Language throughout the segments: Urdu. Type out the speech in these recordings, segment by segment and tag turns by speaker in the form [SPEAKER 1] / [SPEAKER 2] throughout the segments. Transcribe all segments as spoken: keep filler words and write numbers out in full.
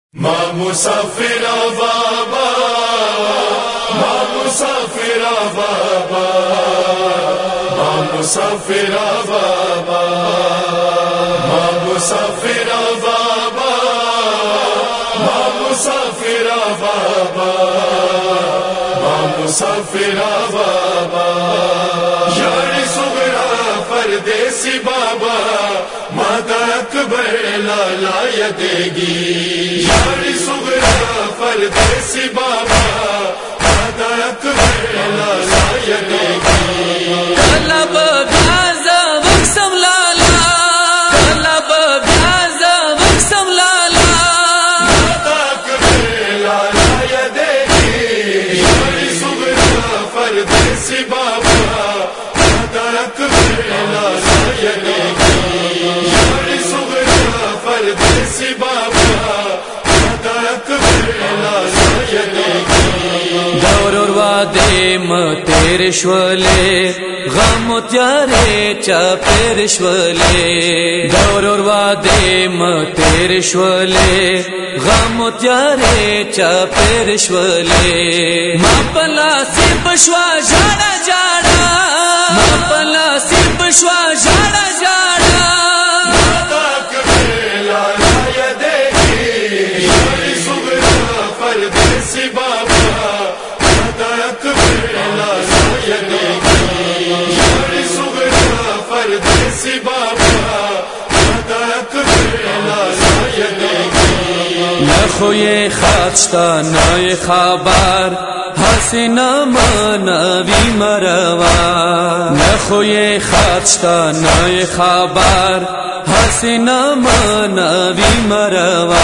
[SPEAKER 1] ماں مسافر بابا، ماں مسافر بابا، ماں مسافر بابا، ماں مسافر بابا، ماں مسافر بابا، ماں مسافر بابا، یار صغرا پردیسی بابا، ماتا اکبر لالا دے گی، یار صغرا پردیسی بابا، ماتا اکبر لالا دے گی،
[SPEAKER 2] طلب بیازا وقسم لالا، طلب بیازا وقسم لالا،
[SPEAKER 1] ماتا اکبر لالا دے گی، یار صغرا پردیسی بابا، ماتا اکبر لالا دے گی، یار صغرا پردیسی بابا، ماتا اکبر لالا دے گی،
[SPEAKER 2] دور اور وعدے متیرے شولے، غم و تیارے چاپیر شولے، دور اور وعدے متیرے شولے، غم و تیارے چاپیر شولے، ماں پلا سے پشوا جاڑا جاڑا، ماں پلا سے پشوا جاڑا جاڑا،
[SPEAKER 1] ماتا اکبر لالا دے گی، یار صغرا پردیسی بابا، ماتا اکبر لالا دے گی، یار صغرا پردیسی بابا، ماتا اکبر لالا دے گی،
[SPEAKER 2] نخو یہ خاصتا نئے خبر حسینہ منوی مروا، نخو یہ خاصتا نئے خبر حسینہ منوی مروا،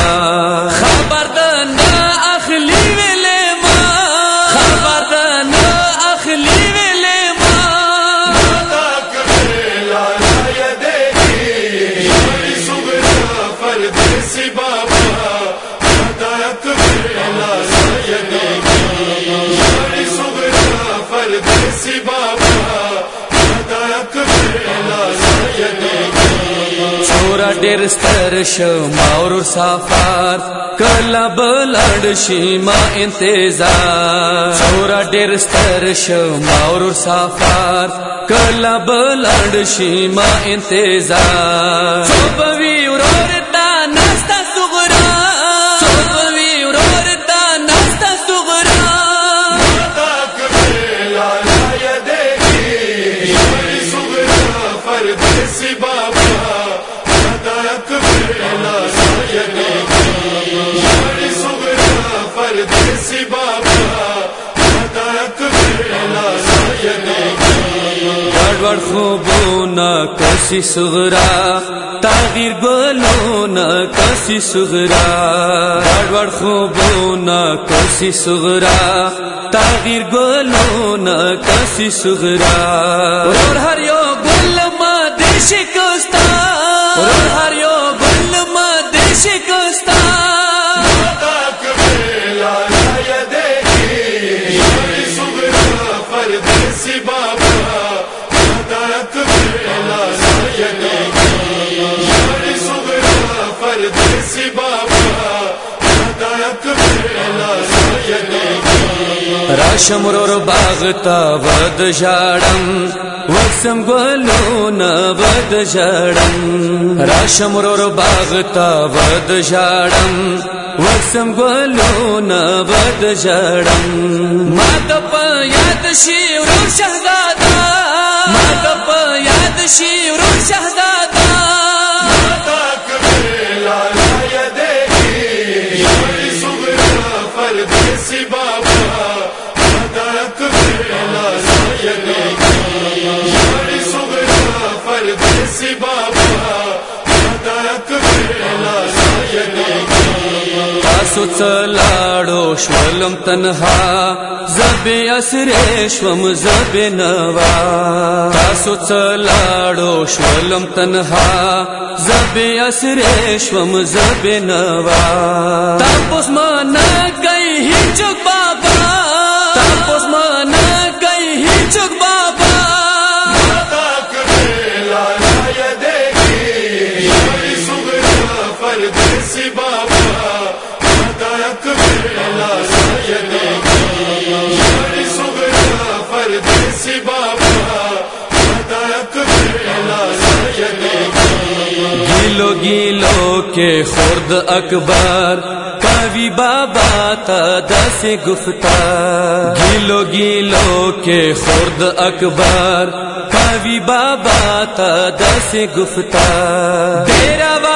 [SPEAKER 2] خبر دنا اخلی ویلے ماں، خبر دنا اخلی ویلے ماں،
[SPEAKER 1] ماتا اکبر لالا دے گی، یار صغرا پردیسی بابا، ماتا اکبر لالا دے گی، یار صغرا پردیسی بابا، ماتا اکبر لالا دے گی،
[SPEAKER 2] چورا ډیر ستر شما اور سفر کلا بلړ شیما انتظار، چورا ډیر ستر شما اور سفر کلا بلړ شیما انتظار، صبوی ورور تا نستا صغرا، صبوی ورور تا نستا صغرا،
[SPEAKER 1] ماتا اکبر لالا دے گی، یار صغرا پردیسی بابا، ماتا اکبر لالا دے گی، یار صغرا پردیسی بابا، ماتا اکبر لالا دے گی،
[SPEAKER 2] گڑبڑ خوبونا کسی صغرا تغییر گلونا کسی صغرا، گڑبڑ خوبونا کسی صغرا تغییر گلونا کسی صغرا، اور ہر یو گل ما دیش کستا، اور ہر یو گل ما دیش کستا،
[SPEAKER 1] ماتا اکبر لالا دے گی، یار صغرا پردیسی بابا، ماتا اکبر لالا دے گی، یار صغرا پردیسی بابا، ماتا اکبر لالا دے گی،
[SPEAKER 2] راشم رور باغتا ود جاڑم وسم گلونا ود جاڑم، راشم رور باغتا ود جاڑم وسم گلونا ود جاڑم، مات پا یاد شیورو شہدادا، مات پا یاد شیورو شہدادا،
[SPEAKER 1] ماتا اکبر لالا دے گی، یار صغرا پردیسی بابا، ماتا اکبر لالا دے گی، یار صغرا پردیسی بابا، ماتا اکبر لالا دے گی،
[SPEAKER 2] تاسو چلاړو شولم تنها زب اسرے شوم زب نوا، تاسو چلاړو شولم تنها زب اسرے شوم زب نوا، تاسو مانا گئی هیڅوک بابا، تاسو مانا گئی هیڅوک بابا،
[SPEAKER 1] ماتا اکبر لالا دے گی، یار صغرا پردیسی بابا،
[SPEAKER 2] کے خورد اکبر کبھی بابا تا دس گفتار گیلو گیلو کے خورد اکبر کبھی بابا تا دس گفتار ڈیرہ